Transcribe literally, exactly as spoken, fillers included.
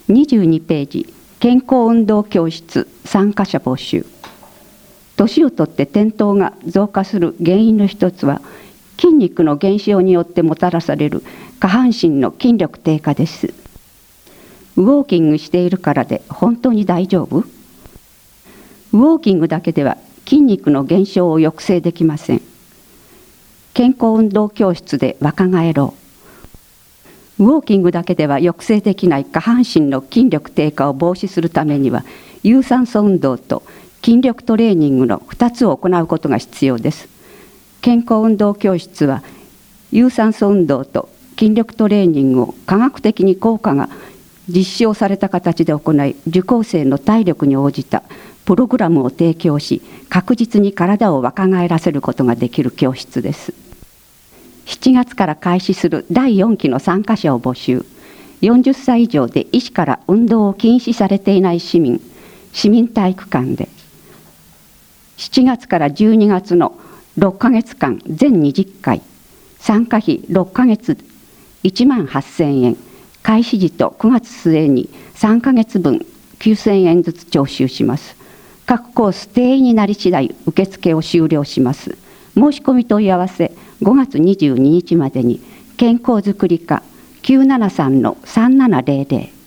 にじゅうにページ、健康運動教室参加者募集。年をとって転倒が増加する原因の一つは、筋肉の減少によってもたらされる下半身の筋力低下です。ウォーキングしているからで本当に大丈夫？ウォーキングだけでは筋肉の減少を抑制できません。健康運動教室で若返ろう。ウォーキングだけでは抑制できない下半身の筋力低下を防止するためには、有酸素運動と筋力トレーニングのふたつを行うことが必要です。健康運動教室は、有酸素運動と筋力トレーニングを科学的に効果が実証された形で行い、受講生の体力に応じたプログラムを提供し、確実に体を若返らせることができる教室です。しちがつから開始するだいよんきの参加者を募集。よんじゅっさい以上で医師から運動を禁止されていない市民、市民体育館で、しちがつからじゅうにがつのろっかげつかん全にじゅっかい、参加費ろっかげついちまんはっせんえん、開始時とくがつ末にさんかげつぶんきゅうせんえんずつ徴収します。各コース定員になり次第受付を終了します。申し込み問い合わせごがつにじゅうににちまでに健康づくり課 きゅうななさんのさんななゼロゼロ